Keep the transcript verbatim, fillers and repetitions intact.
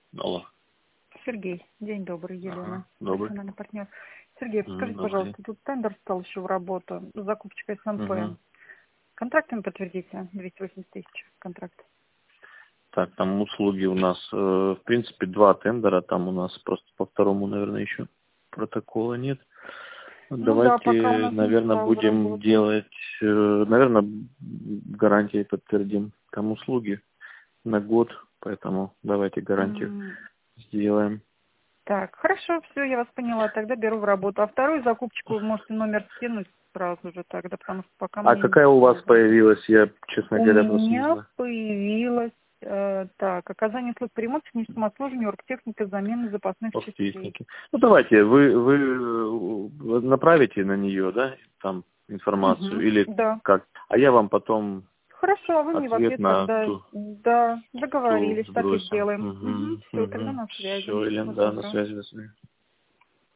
Алло. Сергей, день добрый, Елена, Ага, добрый. профессиональный партнер. Сергей, М, подскажите, Добрый день. пожалуйста, тут тендер стал еще в работу, закупщика СМП. Мгм. Контрактами подтвердите, двести восемьдесят тысяч контракт. Так, там услуги у нас, э, в принципе, два тендера, там у нас просто по второму, наверное, еще протокола нет. Ну да, пока у Давайте, нас не наверное, стал в будем работу. делать, э, наверное, гарантии подтвердим. Там услуги на год, поэтому давайте гарантию М, сделаем. Так, хорошо, все, я вас поняла, тогда беру в работу. А вторую закупщику вы можете номер скинуть сразу же тогда, потому что пока А мне не какая у вас пришел звонок. появилась? Я, честно У говоря, просто не меня знаю. появилась, э, так, оказание услуг по ремонту, техническому обслуживанию, оргтехника, замена запасных частей. Техники. Ну давайте, вы, вы вы направите на нее, да, там информацию, Угу, или да. как? А я вам потом Хорошо, а вы мне в ответ ответ на тогда, ту, да, ту договорились, так и сбросим. сделаем. Угу, Угу, все, тогда угу. на связи. Все, Елена, Всего да, на доброго. связи, до свидания.